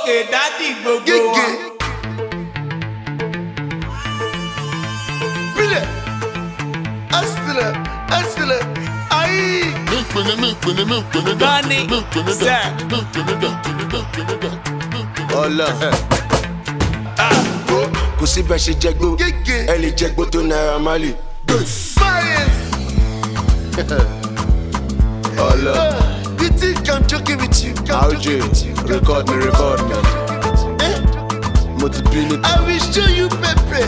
Okay, daddy gbogbo wa. Bile, Astile, ayi. Gunny, sir. Ọlọ. Kò sí bẹ́ẹ̀ ṣe jẹgbó, ẹ lè jẹgbó tó Naira Marley. Ọlọ. You think I'm joking with you? RJ, record me. Multiply. I will show you Pepe.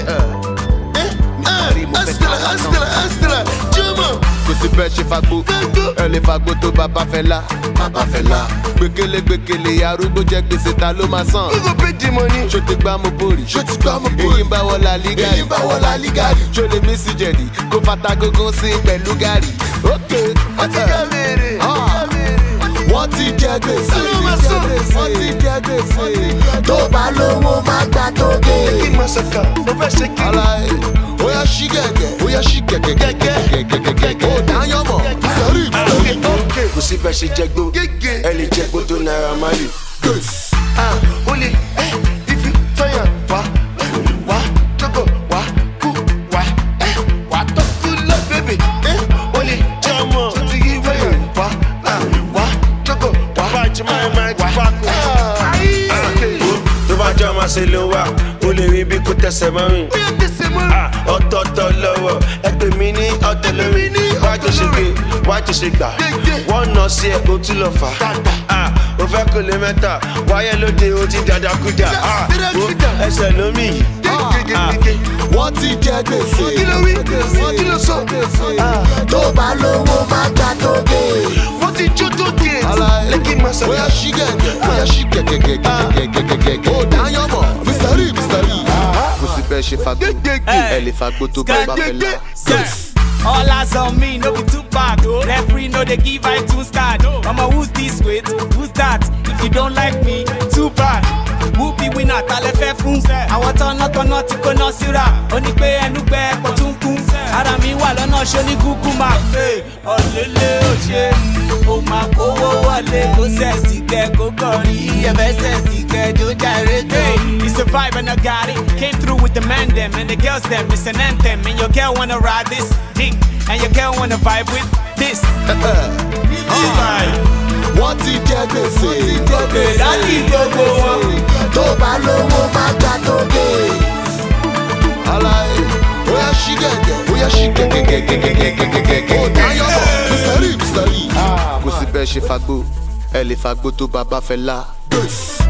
Astile, Juma. Kò sí bẹ́ẹ̀ ṣe fagbó, ẹ lè fagbó tó bàbá Fẹlá. Gbẹ̀kẹ̀lẹ̀ arúgbó jẹ gbèsè ta ló máa san. Who go pay the money? Ṣó ti gbá mo bórì? Èyí ń bá wọ La Liga. Ṣó lè mí sí jẹ̀dí? Kó fata gógó sí pẹ̀lú gàrí. Okay. Wọ́n ti ká wèrè. Wọ́n ti jẹ gbèsè. Tó bá lówó má gbà tó dé. Kí n máa ṣàkà, mo fẹ́ ṣe kí. Alaye, oya ṣí gẹ̀gẹ̀. Ó dáyọ̀ mọ̀, sẹ́rí. Kò sí bẹ́ẹ̀ ṣe jẹgbó, ẹ lè jẹgbó tó Naira Marley. Only if you fire, wa, jogo, wa, ku, wa, talk to love, baby. Only jamo, to give fire, wa, jogo, wa, Tó bá jẹ́ ọmọ ṣe ló wà, ó lè rí bí kò tẹ̀sẹ̀ mọ́rin. Ọ̀tọ̀ọ̀tọ̀ lọ́wọ́, ẹ pè mí ní ọ̀tẹ̀ lórí. Wájú ṣe gbà, wọ́n nà sí ẹ̀ kó tún lọ fà. Ó fẹ́ kó lè mẹ́ta, wáyé lóde ó ti dàdàkúdà. Ẹsẹ̀ lómi, wọ́n ti jẹ gbèsè. wọ́n kí ló sọ? Tó bá lówó má gbà tó dé. Wọ́n ti jó tó gé. Lẹ́kì máa ṣàkà. Oya ṣí gẹ̀gẹ̀. Ó dáyọ̀ mọ̀, Mr. Lee. Kò sí bẹ́ẹ̀ ṣe fagbó, ẹ lè fagbó tó bàbá Fẹlá. All eyes on me, no be too bad. Referee no they give iTunes card. Mama, who's this with? Who's that? If you don't like me, too bad. Who be winner? Talefe fun. Àwọn tọ́nà tí kò ná síra. Ó ní pé ẹnu gbẹ ẹ̀kọ́ tún kún. Ara mi wà lọ́nà ṣó ní kúkú máa. Ọ̀lẹ́lẹ̀ ò ṣe. Ó máa kówó wọlé. Kó sẹ̀sì kẹ́ kó kọrin. Ẹ̀fẹ́ sẹ̀sì kẹ́ tó jàre tó. It's a vibe and I got it. Came through with the men them and the girls them. It's an anthem and your girl wanna ride this dick. And your girl wanna vibe with this. Wọ́n ti jẹ gbèsè. Dájú gbogbo wọn. Tó bá lówó má gbà tó dé. Alaye, oya ṣí gẹ̀gẹ̀. Ó dáyọ̀ mọ̀, Mr. Lee. Kò sí bẹ́ẹ̀ ṣe fagbó, ẹ lè fagbó tó bàbá Fẹlá.